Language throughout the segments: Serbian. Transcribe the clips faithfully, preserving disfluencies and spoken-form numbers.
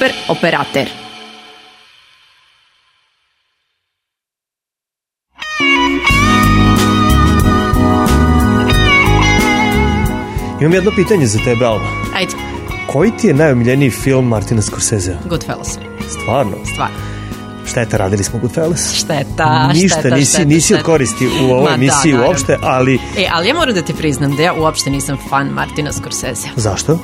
super operater. Imam jedno pitanje za tebe, Alma. Ajde. Koji ti je najomiljeniji film Martina Scorsesea? Goodfellas. Stvarno? Stvarno. Šteta, radili smo Goodfellas. Šteta, Ništa, šteta, nisi, šteta, nisi šteta. od koristi u ovoj Ma, emisiji da, uopšte, ali... E, ali ja moram da ti priznam da ja uopšte nisam fan Martina Scorsesea. Zašto?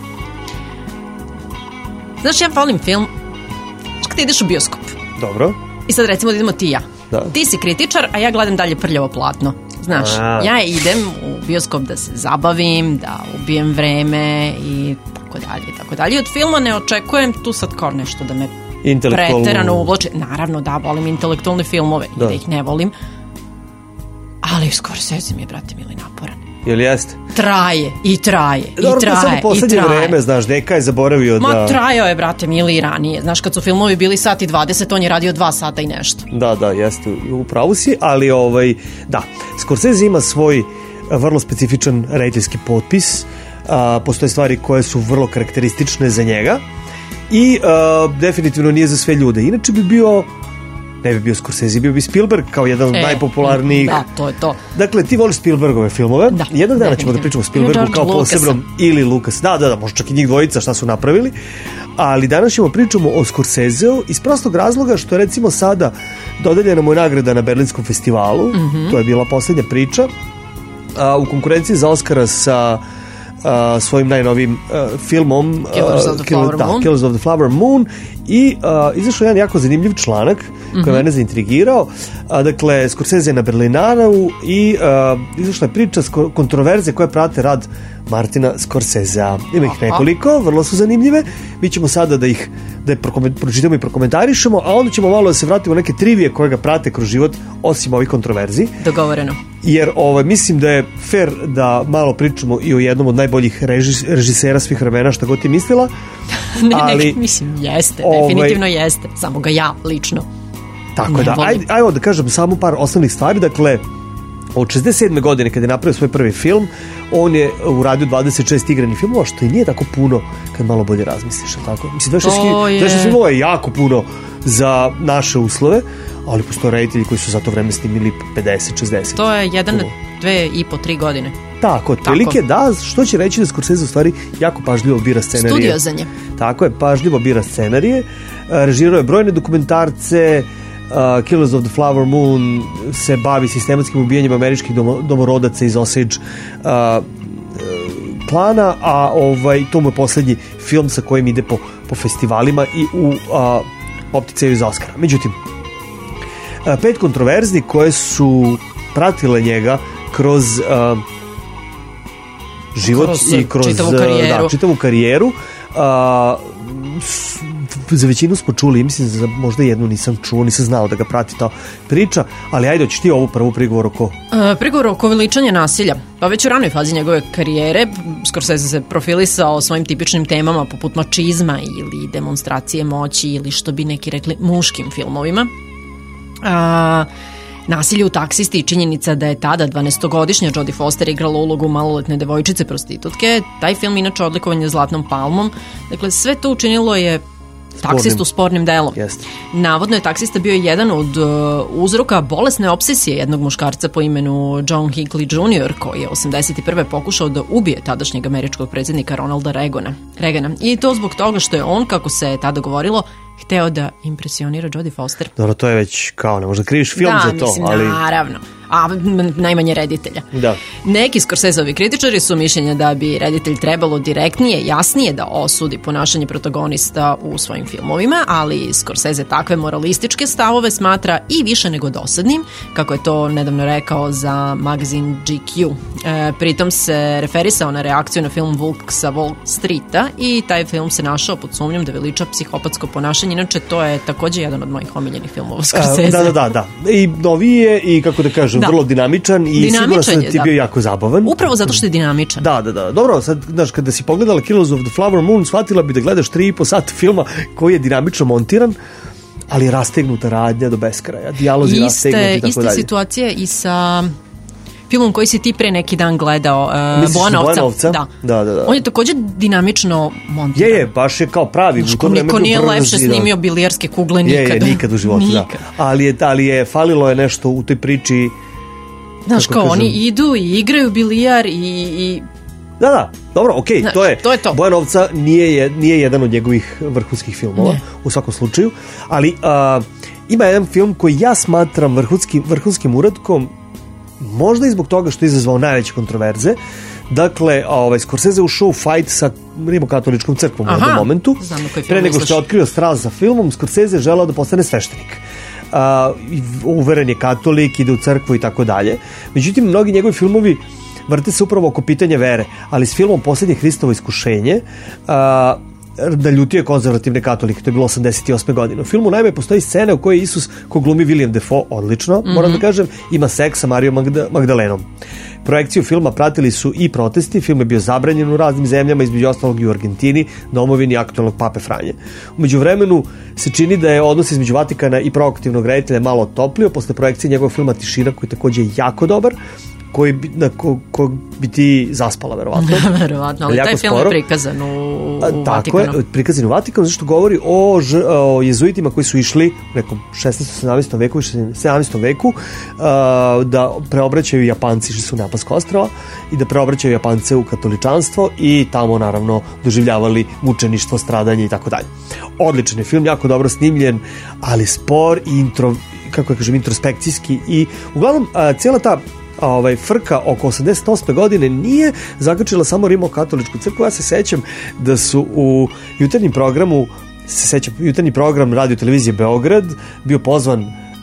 Znaš, ja volim film kad ti ideš u bioskop. Dobro. I sad recimo da idemo ti i ja. Da. Ti si kritičar, a ja gledam dalje prljavo platno. Znaš, A. ja idem u bioskop da se zabavim, da ubijem vreme i tako dalje, i tako dalje. Od filma ne očekujem tu sad kao nešto da me preterano uvlači. Naravno da, volim intelektualne filmove, da. da ih ne volim. Ali Scorsese mi je, brate mili, naporan. Jel jeste? Traje, i traje, Dobro, i traje, samo poslednje i traje. vreme, znaš, neka je zaboravio Ma, da... Ma trajao je, brate mili, i ranije. Znaš, kad su filmovi bili sat i dvadeset, on je radio dva sata i nešto. Da, da, jeste, u pravu si, ali ovaj, da, Scorsese ima svoj vrlo specifičan rediteljski potpis, a, postoje stvari koje su vrlo karakteristične za njega i a, definitivno nije za sve ljude. Inače bi bio... Ne bi bio Scorsese, bio bi Spielberg kao jedan od e, najpopularnijih. Da, to je to. Dakle, ti voliš Spielbergove filmove. Da. Jednog dana ćemo da pričamo o Spielbergu kao posebnom, ili Lucas. Da, da, da, možda čak i njih dvojica šta su napravili. Ali danas ćemo pričamo o Scorseseu iz prostog razloga što je recimo sada dodeljena mu je nagrada na Berlinskom festivalu. Mm-hmm. To je bila poslednja priča. A, u konkurenciji za Oscara sa Uh, svojim najnovim uh, filmom Killers of the Flower uh, da, Moon Killers of the Flower Moon i uh, izašao jedan jako zanimljiv članak koji mm-hmm. mene zaintrigirao. Uh, dakle, Scorsese je na Berlinareu i uh, izašla je priča kontroverze koje prate rad Martina Scorsesea. Ima ih nekoliko, vrlo su zanimljive. Mi ćemo sada da ih da je pročitamo i prokomentarišemo, a onda ćemo malo da se vratimo neke trivije koje ga prate kroz život, osim ovih kontroverzi. Dogovoreno. Jer ovaj, mislim da je fair da malo pričamo i o jednom od najboljih režis, režisera svih vremena, šta god ti mislila. ne, ali, ne, mislim, jeste, ovaj, definitivno jeste. Samo ga ja, lično. Tako da, ajde, ajde da kažem samo par osnovnih stvari. Dakle, od šezdeset sedme godine kada je napravio svoj prvi film, on je uradio dvadeset šest igranih filmova, što i nije tako puno kad malo bolje razmisliš, tako? Mislim, dvadeset šest filmova je jako puno za naše uslove, ali postoje reditelji koji su za to vreme snimili pedeset šezdeset. To je jedan, dve i po, tri godine. Tako, otprilike da, što će reći da Scorsese u stvari jako pažljivo bira scenarije. Studiozanje. Tako je, pažljivo bira scenarije, režirao je brojne dokumentarce. Uh, Killers of the Flower Moon se bavi sistematskim ubijanjem američkih domo, domorodaca iz Osage uh, klana, a ovaj, to mu je poslednji film sa kojim ide po, po festivalima i u uh, opticaju za Oscara. Međutim, uh, pet kontroverzni koje su pratile njega kroz uh, život kroz, i kroz čitavu karijeru, da, čitavu karijeru uh, za većinu smo čuli, mislim da možda jednu nisam čuo, nisam znao da ga prati ta priča, ali ajde, hoćeš ti ovu prvu prigovor oko... Uh, prigovor oko veličanja nasilja. Pa već u ranoj fazi njegove karijere Scorsese se profilisao svojim tipičnim temama poput mačizma ili demonstracije moći ili što bi neki rekli muškim filmovima. A... Uh, Nasilje u taksisti i činjenica da je tada dvanaestogodišnja Jodie Foster igrala ulogu maloletne devojčice prostitutke. Taj film inače odlikovan je Zlatnom palmom. Dakle, sve to učinilo je taksistu spornim delom. Jeste. Navodno je taksista bio jedan od uh, uzroka bolesne obsesije jednog muškarca po imenu John Hinckley junior koji je osamdeset prve pokušao da ubije tadašnjeg američkog predsjednika Ronalda Reagana. Reagana. I to zbog toga što je on, kako se tada govorilo, hteo da impresionira Jodie Foster. Dobro, to je već kao, ne možda kriviš film da, za to. Mislim, ali... naravno. A najmanje reditelja. Da. Neki Scorseseovi kritičari su mišljenja da bi reditelj trebalo direktnije, jasnije da osudi ponašanje protagonista u svojim filmovima, ali Scorsese takve moralističke stavove smatra i više nego dosadnim, kako je to nedavno rekao za magazin G Q. E, pritom se referisao na reakciju na film Vulk sa Wall Streeta i taj film se našao pod sumnjom da veliča psihopatsko ponašanje. Inače, to je takođe jedan od mojih omiljenih filmova Scorsese. Da, da, da, da. I noviji je i, kako da kažem, da. vrlo dinamičan i dinamičan sigurno sam da ti bio jako zabavan. Upravo zato što je dinamičan. Da, da, da. Dobro, sad, znaš, kada si pogledala Killers of the Flower Moon, shvatila bi da gledaš tri i po sata filma koji je dinamično montiran, ali rastegnuta radnja do beskraja, dijalozi rastegnuti i tako dalje. Ista situacija i sa filmom koji si ti pre neki dan gledao, uh, Bojanovca. Da. Da, da, da. On je također dinamično montiran. Je, je, baš je kao pravi. Znaš, ko niko nije lepše snimio bilijarske kugle nikada. Je, je, nikad u životu, nikad. Da. Ali je, ali je, falilo je nešto u toj priči. Znaš, kao kažem, oni idu i igraju bilijar i... i... Da, da, dobro, okej, okay, to je, to je to. Bojanovca nije, nije jedan od njegovih vrhunskih filmova, ne. U svakom slučaju, ali uh, ima jedan film koji ja smatram vrhunskim, vrhunskim uradkom, možda i zbog toga što je izazvao najveće kontroverze. Dakle, ovaj, Scorsese ušao u fight sa rimokatoličkom crkvom. Aha, u jednom momentu. Pre nego što je otkrio strast za filmom, Scorsese je želeo da postane sveštenik. Uh, uveren je katolik, ide u crkvu i tako dalje. Međutim, mnogi njegovi filmovi vrte se upravo oko pitanja vere, ali s filmom Posljednje Hristovo iskušenje uh, naljutio je konzervativne katolike, to je bilo osamdeset osme godine. U filmu naime postoji scena u kojoj Isus, ko glumi William Dafoe, odlično, mm-hmm. moram da kažem, ima seks sa Marijom Magda, Magdalenom. Projekciju filma pratili su i protesti, film je bio zabranjen u raznim zemljama, između ostalog i u Argentini, domovini aktualnog pape Franje. U međuvremenu se čini da je odnos između Vatikana i provokativnog reditelja malo otoplio posle projekcije njegovog filma Tišina, koji takođe je jako dobar, koji bi, na ko, ko bi ti zaspala, verovatno. Verovatno, ali taj film je prikazan u, u Vatikanu. Tako je, prikazan u Vatikanu, zašto govori o, ž, o jezuitima koji su išli u nekom šesnaestom sedamnaestom veku, sedamnaestom veku, uh, da preobraćaju Japanci, što su na Japansko ostrava, i da preobraćaju Japance u katoličanstvo i tamo, naravno, doživljavali mučeništvo, stradanje i tako dalje. Odličan je film, jako dobro snimljen, ali spor i intro, kako je kažem, introspekcijski i uglavnom, uh, cijela ta ovaj, frka oko osamdeset osme godine nije zakačila samo Rimokatoličku crkvu. Ja se sećam da su u jutarnjem programu, se sećam, jutarnji program Radio Televizije Beograd bio pozvan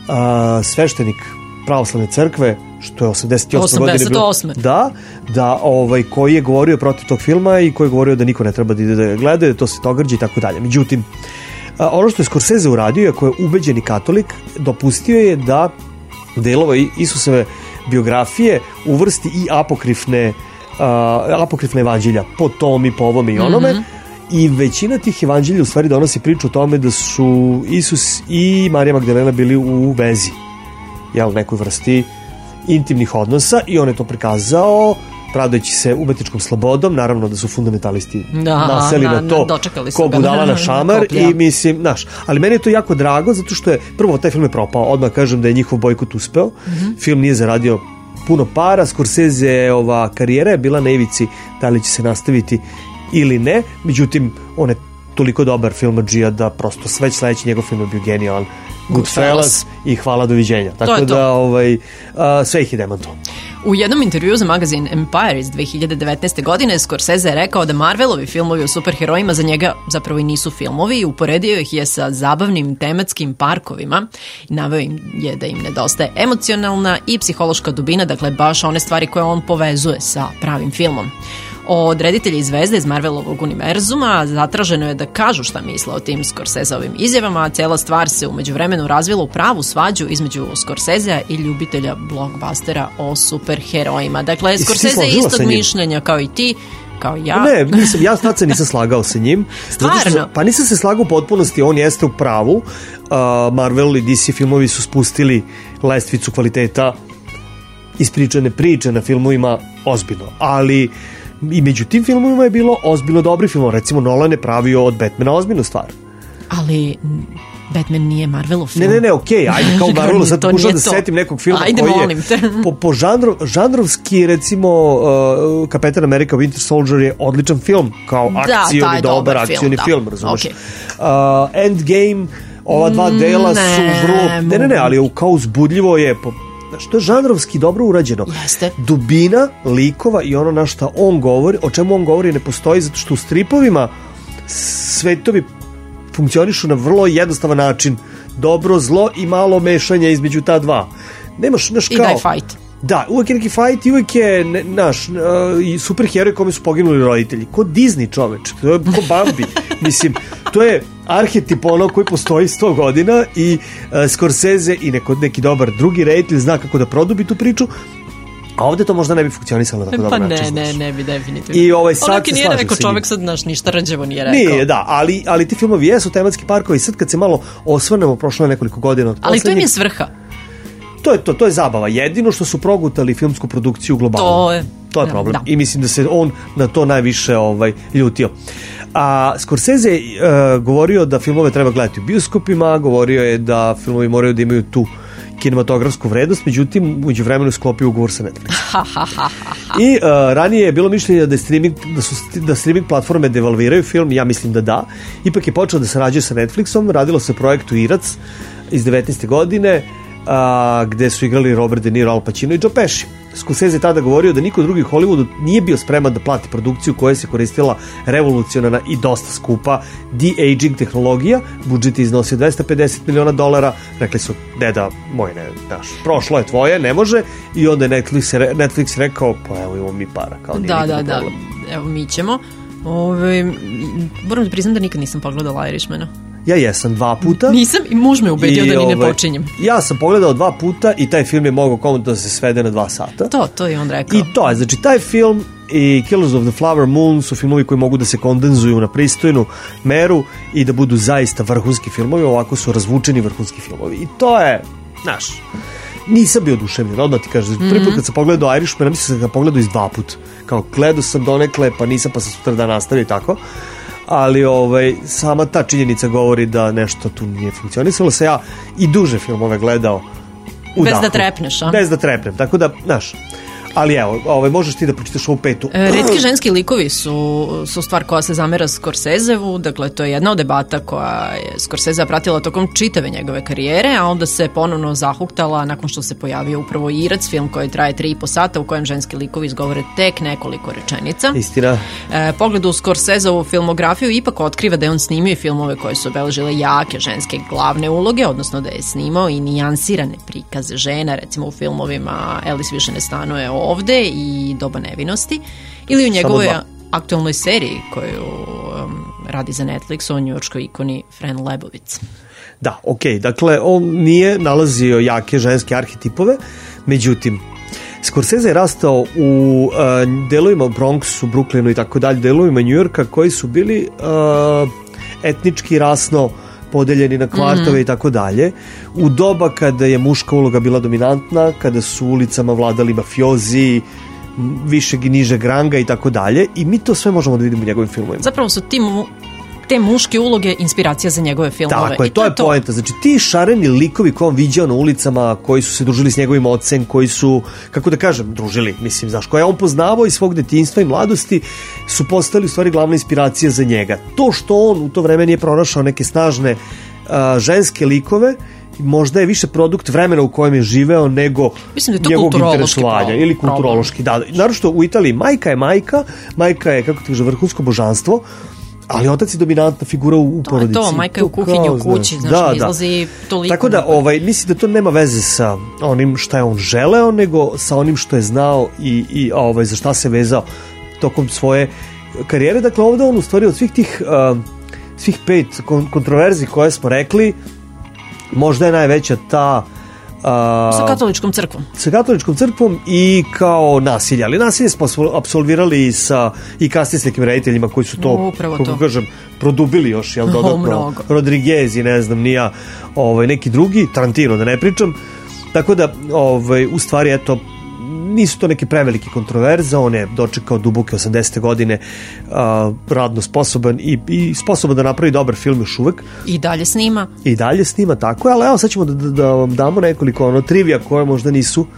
a, sveštenik pravoslavne crkve, što je osamdeset osme godine bilo, da, da ovaj, koji je govorio protiv tog filma i koji je govorio da niko ne treba da ide da gleda, da to se togađa i tako dalje. Međutim, a, ono što je Scorsese uradio, ako je ubeđeni katolik, dopustio je da delova Isusove biografije uvrsti i apokrifne uh, apokrifne evanđelja po tom i po ovome i onome, mm-hmm. i većina tih evanđelja u stvari donosi priču o tome da su Isus i Marija Magdalena bili u vezi, jel, nekoj vrsti intimnih odnosa, i on je to prikazao pravdajući se umetničkom slobodom, naravno da su fundamentalisti da, naseli na, na to ko budala na šamar i mislim, znaš, ali meni je to jako drago zato što je, prvo, taj film je propao, odmah kažem da je njihov bojkot uspeo, mm-hmm. film nije zaradio puno para, Scorsese ova karijera je bila na ivici da li će se nastaviti ili ne, međutim on je toliko dobar filmadžija da prosto sve sledeći njegov film je bio genijalan. Goodfellas i hvala, doviđenja. Tako da ovaj, uh, sve ih je demantovao. U jednom intervju za magazin Empire iz dve hiljade devetnaeste. godine Scorsese je rekao da Marvelovi filmovi o superherojima za njega zapravo i nisu filmovi i uporedio ih je sa zabavnim tematskim parkovima i naveo im je da im nedostaje emocionalna i psihološka dubina, dakle baš one stvari koje on povezuje sa pravim filmom. Od reditelja i zvezde iz Marvelovog univerzuma zatraženo je da kažu šta misle o tim Scorseseovim izjavama, a cijela stvar se umeđu vremenu razvila u pravu svađu između Scorsesea i ljubitelja blockbustera o superherojima. Dakle, Scorsese je istog mišljenja kao i ti, kao ja. Ne, nisam, ja sad se nisam slagao sa njim. Stvarno? Što, pa nisam se slagao u potpunosti, on jeste u pravu. Uh, Marvel i D C filmovi su spustili lestvicu kvaliteta ispričane priče na filmovima ozbiljno, ali i među tim filmovima je bilo ozbiljno dobri film. Recimo, Nolan je pravio od Batmana ozbiljnu stvar. Ali Batman nije Marvelov film. Ne, ne, ne, okej, okay, ajde kao Marvelu, sad pokušam da se setim nekog filma ajde, koji molim te. je po, po žanrov, žanrovski, recimo uh, Kapetan Amerika Winter Soldier je odličan film, kao akcijni, da, dobar akcijni film, film, razumeš. Okay. Uh, Endgame, ova dva dela ne, su vrlo, ne, ne, ne, ali kao uzbudljivo je, po, što je žanrovski dobro urađeno. Jeste. Dubina likova i ono na šta on govori, o čemu on govori ne postoji, zato što u stripovima svetovi funkcionišu na vrlo jednostavan način. Dobro, zlo i malo mešanja između ta dva. Nemaš, naš kao... I daj fight. Da, uvek je neki fight i uvek je ne, naš uh, superheroj kome su poginuli roditelji. Ko Disney, čoveč. To je ko Bambi. Mislim, to je arhetip ono koji postoji sto godina i uh, Scorsese i neko, neki dobar drugi reditelj zna kako da produbi tu priču. A ovde to možda ne bi funkcionisalo na tako pa dobar ne, način. Ne, znaš. ne bi definitivno. I ovaj sad Onaki se nije rekao čovek sad naš ništa rađevo nije rekao. Nije, da, ali, ali ti filmovi jesu tematski parkovi. Sad kad se malo osvrnemo, prošlo je nekoliko godina od ali to im je svrha. to je to, to je zabava. Jedino što su progutali filmsku produkciju globalno. To je, to je problem. Da. I mislim da se on na to najviše ovaj, ljutio. A Scorsese je uh, govorio da filmove treba gledati u bioskopima, govorio je da filmovi moraju da imaju tu kinematografsku vrednost, međutim uđe vremenu sklopio ugovor sa Netflixom. I uh, ranije je bilo mišljenje da, je streaming, da, su, da streaming platforme devalviraju film, ja mislim da da. Ipak je počeo da sarađuje sa Netflixom, radilo se o projektu Irac iz devetnaeste godine, uh, gde su igrali Robert De Niro, Al Pacino i Joe Pesci. Scorsese je tada govorio da niko drugi u Hollywoodu nije bio spreman da plati produkciju koja se koristila revolucionarna i dosta skupa de-aging tehnologija. Budžet je iznosio dvesta pedeset miliona dolara. Rekli su, deda moj, ne, daš, prošlo je tvoje, ne može. I onda je Netflix, Netflix rekao, pa evo imamo mi para. Kao da, da, da, evo mi ćemo. Ove, moram da priznam da nikad nisam pogledala Irishmana. Ja jesam dva puta. Nisam i muž me ubedio I, da ni ne ovaj, počinjem. Ja sam pogledao dva puta i taj film je mogao komotno da se svede na dva sata. To, to je on rekao. I to je, znači taj film i Killers of the Flower Moon su filmovi koji mogu da se kondenzuju na pristojnu meru i da budu zaista vrhunski filmovi, ovako su razvučeni vrhunski filmovi. I to je, znaš, nisam bio oduševljen, odmah ti kažem. Mm-hmm. Prvi put kad sam pogledao Irishmana, mislim sam ga pogledao iz dva put. Kao, gledao sam donekle, pa nisam, pa sam sutra da nastavio i tako. Ali ovaj, sama ta činjenica govori da nešto tu nije funkcionisalo. Se ja i duže filmove gledao u Bez dahu. da trepneš, a? Bez da trepnem, tako da, znaš, ali evo, ovaj, možeš ti da pročitaš ovu petu. E, retki ženski likovi su, su stvar koja se zamera Scorsesevu, dakle to je jedna od debata koja je Scorsese pratila tokom čitave njegove karijere, a onda se ponovno zahuktala nakon što se pojavio upravo Irac, film koji traje tri i po sata, u kojem ženski likovi izgovore tek nekoliko rečenica. Istina. E, pogled u Scorseseovu filmografiju ipak otkriva da je on snimio i filmove koje su obeležile jake ženske glavne uloge, odnosno da je snimao i nijansirane prikaze žena, recimo u filmovima Alice više ne stanuje ovde i Doba nevinosti, ili u njegovoj aktualnoj seriji koju um, radi za Netflix o njujorškoj ikoni Fran Lebowitz. Da, okej, okay. Dakle, on nije nalazio jake ženske arhetipove, međutim, Scorsese je rastao u uh, delovima Bronxu, Brooklynu i tako dalje, delovima Njujorka koji su bili uh, etnički, rasno podeljeni na kvartove mm-hmm. i tako dalje. U doba kada je muška uloga bila dominantna, kada su ulicama vladali mafiozi, višeg i nižeg ranga i tako dalje. I mi to sve možemo da vidimo u njegovim filmovima. Zapravo su ti mu, te muške uloge inspiracija za njegove filmove. Tako je, I to, to je to. Poenta. Znači ti šareni likovi koje on viđao na ulicama, koji su se družili s njegovim ocem, koji su, kako da kažem, družili, mislim, znaš, koje je on poznavao iz svog detinjstva i mladosti, su postali u stvari glavna inspiracija za njega. To što on u to vreme nije pronašao neke snažne uh, ženske likove, možda je više produkt vremena u kojem je živeo nego mislim da je to njegovog kulturološki interesovanja ili kulturološki, da. Naravno u Italiji majka je majka, majka je, kako ti kaže, vrhunsko božanstvo, ali otac je dominantna figura u, u porodici. To je to, majka je u kuhinji, u kući, znaš, da, ne izlazi toliko. Tako da, ovaj, mislim da to nema veze sa onim šta je on želeo, nego sa onim što je znao i, i ovaj, za šta se vezao tokom svoje karijere. Dakle, ovde on u stvari od svih tih uh, svih pet kon- kontroverzi koje smo rekli, možda je najveća ta uh, sa katoličkom crkvom. Sa katoličkom crkvom i kao nasilje. Ali nasilje smo apsolvirali i, sa, i kasnije s nekim rediteljima koji su to, upravo kako to. kažem, produbili još, jel, dodatno. Rodriguez i ne znam, nija ovaj, neki drugi, Tarantino da ne pričam. Tako da, ovaj, u stvari, eto, nisu to neke prevelike kontroverze, on je dočekao duboke osamdesete godine, uh, radno sposoban i, i sposoban da napravi dobar film još uvek. I dalje snima. I dalje snima, tako je, ali evo sad ćemo da, da, da vam damo nekoliko ono, trivija koje možda nisu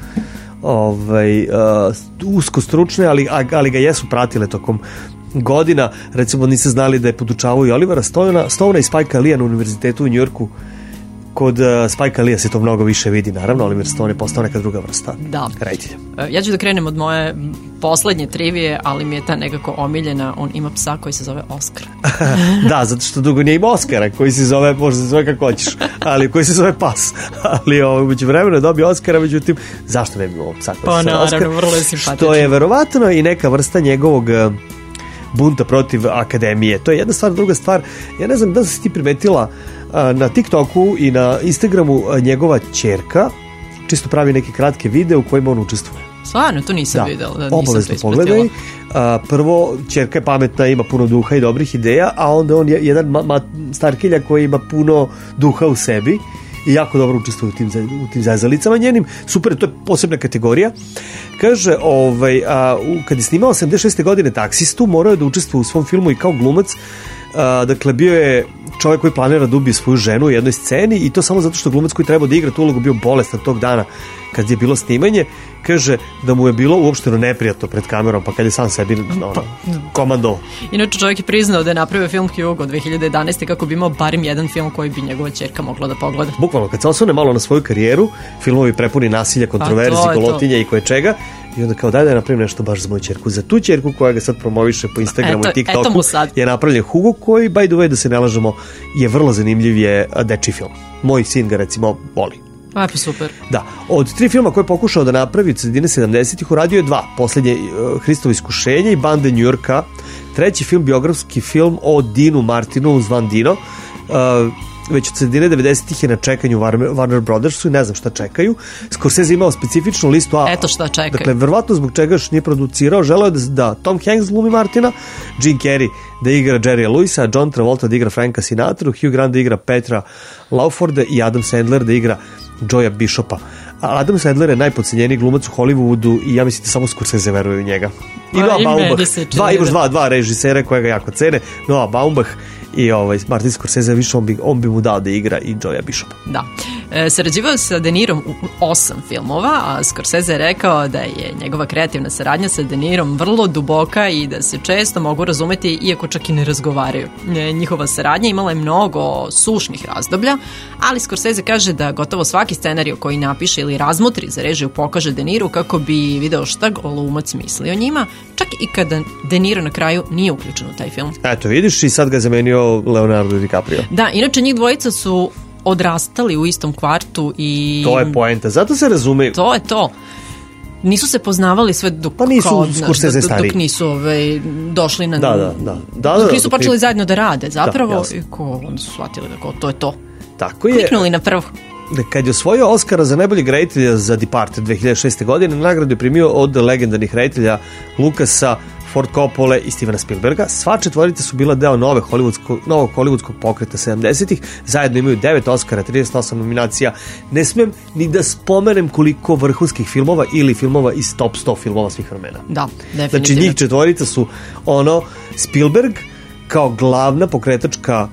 ovaj, uh, usko stručne, ali, ali ga jesu pratile tokom godina. Recimo niste znali da je podučavao i Olivera Stona, Stona i Spike Lee na univerzitetu u Njujorku. Kod uh, Spike Lee se to mnogo više vidi, naravno, Oliver Stone je postao neka druga vrsta da. reditelja. Ja ću da krenem od moje poslednje trivije, ali mi je ta nekako omiljena. On ima psa koji se zove Oskar. Da, zato što dugo nije ima Oskara, koji se zove, možda se zove kako hoćeš, ali koji se zove pas. Ali ovo, među vremenu je dobio Oskara, međutim, zašto ne bi imao psa koji pa, se zove Oskar? Pa naravno, vrlo je simpatično. Što je verovatno i neka vrsta njegovog bunta protiv akademije. To je jedna stvar, druga stvar. Ja ne znam da si ti primetila na TikToku i na Instagramu njegova ćerka čisto pravi neke kratke videe u kojima on učestvuje. Stvarno, to nisam da, videla. Da, nisam obavezno pogledaj. Prvo, ćerka je pametna, ima puno duha i dobrih ideja, a onda on je jedan ma- ma- starkelja koji ima puno duha u sebi i jako dobro učestvuje u tim, u tim zazalicama njenim. Super, to je posebna kategorija. Kaže, ovaj, a, u, kad je snimao sedamdeset šeste godine Taksistu, morao je da učestvuje u svom filmu i kao glumac. A, dakle, bio je čovjek koji planira da ubije svoju ženu u jednoj sceni i to samo zato što glumac koji treba da igra tu ulogu bio bolestan tog dana kad je bilo snimanje. Kaže da mu je bilo uopšteno neprijatno pred kamerom, pa kad je sam sebi no, pa, komando. Inače čovjek je priznao da je napravio film Hugo dve hiljade jedanaeste kako bi imao barim jedan film koji bi njegova ćerka mogla da pogleda. Bukvalno, kad se osvane malo na svoju karijeru, filmovi prepuni nasilja, kontroverzi, golotinja i koje čega, i onda kao daj da je napravim nešto baš za moju ćerku. Za tu ćerku koja ga sad promoviše po Instagramu eto, i TikToku je napravljen Hugo koji, by the way, da se ne lažemo, je vrlo zanimljiv, je dečiji film. Moj sin ga recimo voli. A, pa super. Da, od tri filma koje je pokušao da napravi od sredine sedamdesetih uradio je dva. Poslednje uh, Hristovo iskušenje i Bande New Yorka. Treći film, biografski film o Dinu Martinu zvan Dino. Uh, već od sredine devedesetih je na čekanju Warner Brothersu i ne znam šta čekaju. Scorsese imao specifičnu listu A. Eto šta čekaju. Dakle, verovatno zbog čega još nije producirao, želeo je da, da Tom Hanks glumi Martina, Jim Carrey da igra Jerrya Lewisa, John Travolta da igra Franka Sinatra, Hugh Grant da igra Petra Lawforda i Adam Sandler da igra Joya Bishopa. A Adam Sandler je najpodcenjeniji glumac u Hollywoodu i ja mislim da samo Scorsese veruje u njega. I Noah Baumbach, dva, imaš dva, dva režisera koja ga jako cene, Noah Baumbach i ovaj, Martin Scorsese, više on bi, on bi mu dao da igra i Joya Bishopa. Da. E, sarađivao sa De Nirom u osam filmova, a Scorsese je rekao da je njegova kreativna saradnja sa De Nirom vrlo duboka i da se često mogu razumeti iako čak i ne razgovaraju. E, njihova saradnja imala je mnogo sušnih razdoblja, ali Scorsese kaže da gotovo svaki scenarij koji napiše ili razmotri za režiju pokaže De Niru kako bi video šta glumac misli o njima, čak i kada De Niro na kraju nije uključen u taj film. Eto, vidiš, i sad ga zamenio Leonardo DiCaprio. Da, inače njih dvojica su odrastali u istom kvartu i... To je poenta, zato se razumeju. To je to. Nisu se poznavali sve dok, pa nisu kao, Scorsese dok, dok nisu ovaj, došli na... Da, da, da. da, dok da nisu da, počeli da, zajedno da rade, zapravo, da, i ko, onda su shvatili da ko, to je to. Tako je. Kliknuli na prvo. Kad je osvojio Oscara za najboljeg reditelja za Departed dve hiljade šeste. godine, nagradu je primio od legendarnih reditelja Lucasa, Ford Coppola i Stevena Spielberga. Sva četvorica su bila deo nove hollywoodskog, novog hollywoodskog pokreta sedamdesetih. Zajedno imaju devet Oscara, trideset osam nominacija. Ne smem ni da spomenem koliko vrhunskih filmova ili filmova iz top sto filmova svih vremena. Da, definitivno. Znači njih četvorica su ono Spielberg kao glavna pokretačka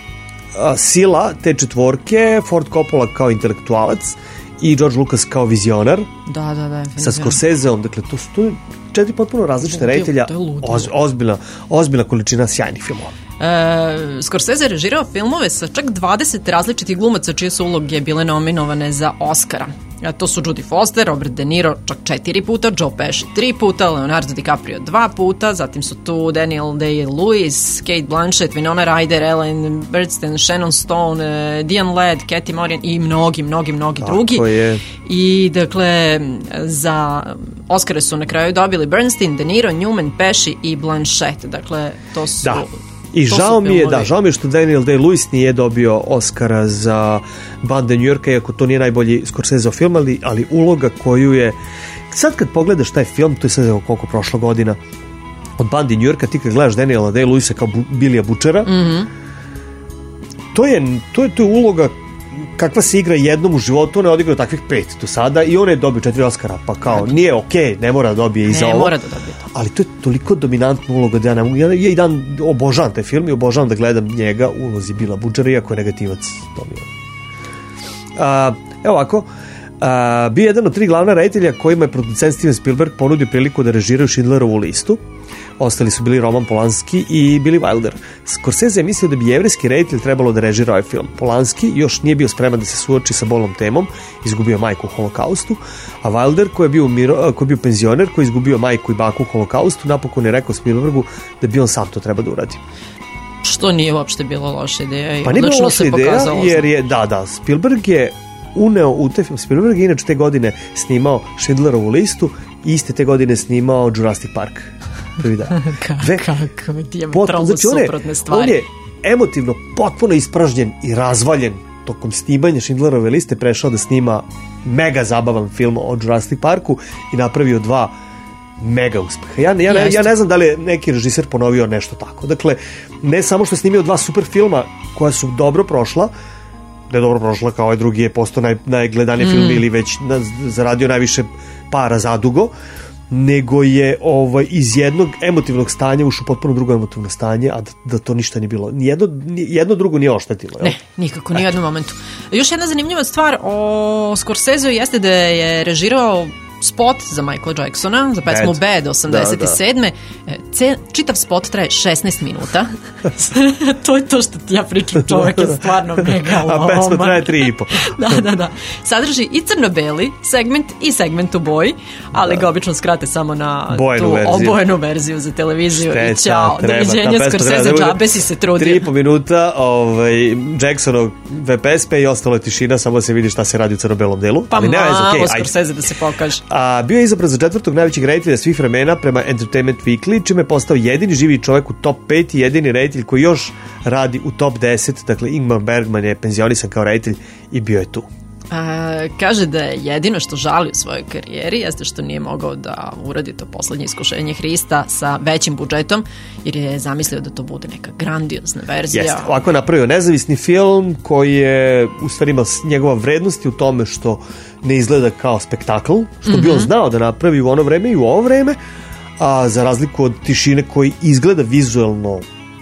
a, sila te četvorke, Ford Coppola kao intelektualac i George Lucas kao vizionar. Da, da, da. Sa Scorseseom, dakle to su tu četiri potpuno različite reditelja, oz, ozbiljna, ozbiljna količina sjajnih filmova. E, Scorsese je režirao filmove sa čak dvadeset različitih glumaca čije su uloge bile nominovane za Oscara. E, to su Jodie Foster, Robert De Niro čak četiri puta, Joe Pesci tri puta, Leonardo DiCaprio dva puta, zatim su tu Daniel Day-Lewis, Cate Blanchett, Winona Ryder, Ellen Burstyn, Shannon Stone, Diane Ladd, Katie Morgan i mnogi, mnogi, mnogi Tako drugi. Je. I dakle, za Oscare su na kraju dobili Bernstein, De Niro, Newman, Pesci i Blanchett. Dakle, to su... Da. I žao mi je, da, žao mi je što Daniel Day-Lewis nije dobio Oscara za Bande New Yorka, iako to nije najbolji Scorsese film, ali, ali uloga koju je... Sad kad pogledaš taj film, to je sad koliko prošla godina, od Bande New Yorka, ti kad gledaš Daniela Day-Lewisa kao Bilija Butchera, mm-hmm. to, je, to, je, to je uloga kakva se igra jednom u životu, on je odigrao takvih pet do sada i on je dobio četiri Oscara, pa kao nije okej, okay, ne mora da dobije i za ovo. Ne mora da dobije to. Ali to je toliko dominantna uloga da ja ne mogu, ja, ja i dan obožavam taj film i obožavam da gledam njega u ulozi Billa Butchera, iako je negativac dobio. A, evo ovako, a, bio jedan od tri glavna reditelja kojima je producent Steven Spielberg ponudio priliku da režiraju Schindlerovu listu. Ostali su bili Roman Polanski i Billy Wilder. Scorsese je mislio da bi jevrejski reditelj trebalo da režira ovaj film. Polanski još nije bio spreman da se suoči sa bolnom temom, izgubio majku u holokaustu, a Wilder, koji je bio, miro, koji je bio penzioner, koji je izgubio majku i baku u holokaustu, napokon je rekao Spielbergu da bi on sam to treba da uradi. Što nije uopšte bila loša ideja i pa nije bila loša ideja, jer je, da, da, Spielberg je uneo u te film. Spielberg je inače te godine snimao Schindlerovu listu i iste te godine snimao Jurassic Park. Prvi dan. Kako, dijametralno znači, suprotne stvari. On je emotivno potpuno ispražnjen i razvaljen tokom snimanja Schindlerove liste, prešao da snima mega zabavan film o Jurassic Parku i napravio dva mega uspeha. Ja, ja, ja, ja ne znam da li je neki režiser ponovio nešto tako. Dakle, ne samo što je snimio dva super filma koja su dobro prošla, da je dobro prošla kao ovaj drugi je postao naj, najgledaniji mm. film ili već na, zaradio najviše para zadugo, nego je ovaj, iz jednog emotivnog stanja ušao potpuno drugo emotivno stanje, a da, da to ništa nije bilo. Nijedno, jedno drugo nije oštetilo. Jel? Ne, nikako, ni u jednom momentu. Još jedna zanimljiva stvar o Scorseseu jeste da je režirao spot za Michaela Jacksona, za pesmu Bad, Bad osamdeset sedme. Da, da. Ce, čitav spot traje šesnaest minuta. To je to što ti ja pričam, čovek je stvarno mega loman. A pesma traje tri i po. Da, da, da. Sadrži i crno-beli segment i segment u boji, ali da. ga obično skrate samo na bojenu tu verziju. obojenu verziju za televiziju. Šteta, i ćao, doviđenja, Scorsese, džabe si se trudio. Tri i po minuta ovaj, Jacksonov pesme i ostalo je tišina, samo se vidi šta se radi u crno-belom delu. Pa ali malo okay, Scorsese da se pokaže. A, bio je izabran za četvrtog najvećeg reditelja svih vremena prema Entertainment Weekly, čime je postao jedini živi čovjek u top pet i jedini reditelj koji još radi u top deset. Dakle, Ingmar Bergman je penzionisan kao reditelj i bio je tu. A, kaže da je jedino što žali u svojoj karijeri jeste što nije mogao da uradi to poslednje iskušenje Hrista sa većim budžetom, jer je zamislio da to bude neka grandiozna verzija. Jeste, ovako je napravio nezavisni film koji je u stvari ima njegova vrednosti u tome što ne izgleda kao spektakl, što mm-hmm. bi on znao da napravi u ono vreme i u ovo vreme, a za razliku od Tišine koji izgleda vizuelno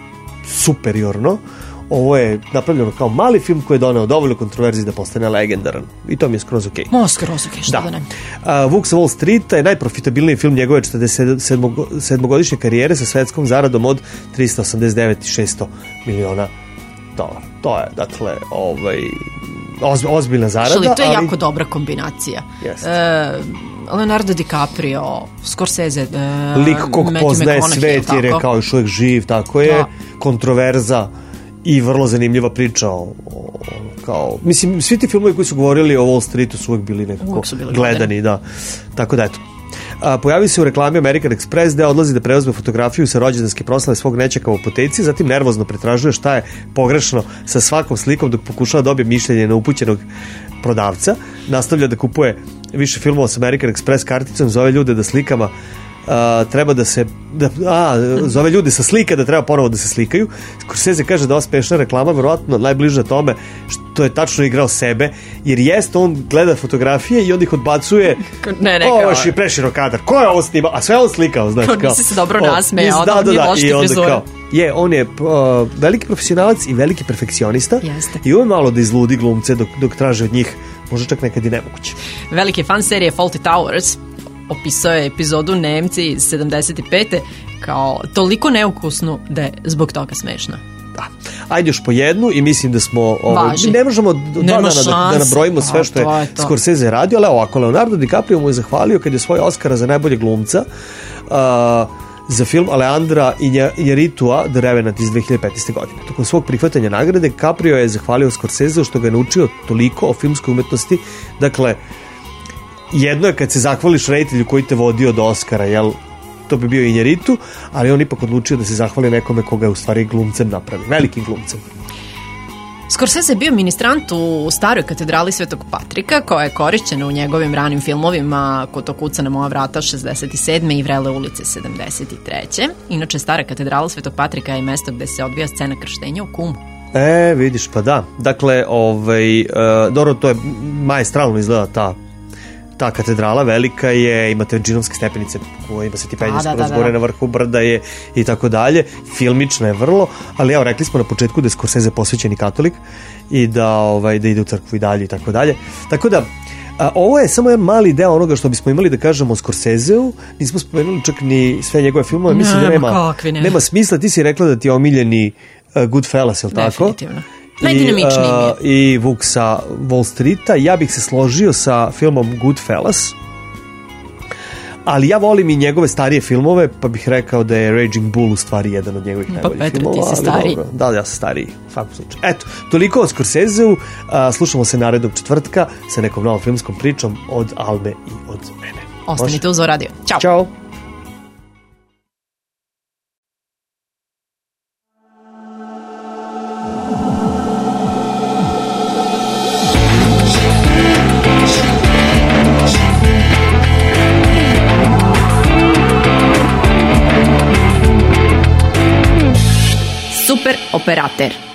superiorno, ovo je napravljeno kao mali film koji je doneo dovoljno kontroverzije da postane legendaran. I to mi je skroz okej. Okay. Mo, skroz okej, okay, što da, da ne. Uh, Vuk sa Wall Streeta je najprofitabilniji film njegove četrdeset sedmogodišnje karijere sa svetskom zaradom od trista osamdeset devet i šesto miliona dolara. To je, dakle, ovaj, oz, ozbiljna zarada. Šali, to je ali... jako dobra kombinacija. Yes. Uh, Leonardo DiCaprio, Scorsese, uh, lik kog poznaje svet jer je kao još uvijek živ, tako je, da. Kontroverza i vrlo zanimljiva priča o, o, kao, mislim, svi ti filmovi koji su govorili o Wall Streetu su uvijek bili nekako uvijek su bili gledani, da. Tako da, eto. A, pojavi se u reklami American Express gde odlazi da preuzme fotografiju sa rođendanske proslave svog nećaka u apoteci, zatim nervozno pretražuje šta je pogrešno sa svakom slikom dok pokušava da dobije mišljenje na upućenog prodavca. Nastavlja da kupuje više filmova sa American Express karticom, zove ljude da slikama Uh, treba da se da, a, zove ljude sa slika da treba ponovo da se slikaju. Scorsese kaže da ova smešna reklama verovatno najbliža tome što je tačno igrao sebe, jer jeste on gleda fotografije i on ih odbacuje. Ne, ne, ovo je preširok kadar, ko je ovo snima, a sve on slikao, znači kao, nisi se dobro nasmejao, ono, da, da, da, i onda kao, je, on je uh, veliki profesionalac i veliki perfekcionista. Jeste. I on malo da izludi glumce dok, dok traže od njih, možda čak nekad i nemoguće. Veliki fan serije Fawlty Towers opisao je epizodu Nemci iz sedamdeset pete kao toliko neukusnu da je zbog toga smešna. Da. Ajde još po jednu i mislim da smo ovo, ne možemo dva dana da, da nabrojimo sve pa, što je, je Scorsese radio, ali ovako, Leonardo DiCaprio mu je zahvalio kad je svoj Oscara za najbolje glumca uh, za film Aleandra Iñárritua The Revenant iz dve hiljade petnaeste. godine. Tokom svog prihvatanja nagrade Caprio je zahvalio Scorsese što ga je naučio toliko o filmskoj umetnosti. Dakle, jedno je kad se zahvališ reditelju koji te vodio do Oscara, jel, to bi bio Iñárritu, ali on ipak odlučio da se zahvali nekome koga je u stvari glumcem napravio, velikim glumcem. Scorsese je bio ministrant u staroj katedrali Svetog Patrika, koja je korišćena u njegovim ranim filmovima Ko to kuca na moja vrata šezdeset sedme i Vrele ulice sedamdeset treće. Inače, stara katedrala Svetog Patrika je mesto gde se odvija scena krštenja u Kumu. E, vidiš, pa da. Dakle, ovaj, uh, dobro, to je maestralno izgleda ta ta katedrala, velika je, imate džinovske stepenice kojima se ti penje skoro da, da, da. na vrhu brda je i tako dalje, filmična je vrlo, ali evo, rekli smo na početku da je Scorsese posvećeni katolik i da, ovaj, da ide u crkvu i dalje i tako dalje, tako da a, ovo je samo jedan mali deo onoga što bismo imali da kažemo o Scorseseu, nismo spomenuli čak ni sve njegove filmove, mislim da nema, kakvi, ne. nema smisla, ti si rekla da ti je omiljeni uh, Goodfellas, je li tako? Definitivno. Najdinamičniji mi je. I Vuk sa Wall Streeta. Ja bih se složio sa filmom Goodfellas, ali ja volim i njegove starije filmove, pa bih rekao da je Raging Bull u stvari jedan od njegovih najboljih pa, Petre, filmova. Pa Petre, ti si stariji. Da, ja sam stariji, u svakom slučaju. Eto, toliko o Scorseseu. Slušamo se narednog četvrtka sa nekom novom filmskom pričom od Alme i od mene. Ostanite uz Radio. Ćao. Ćao. Operater.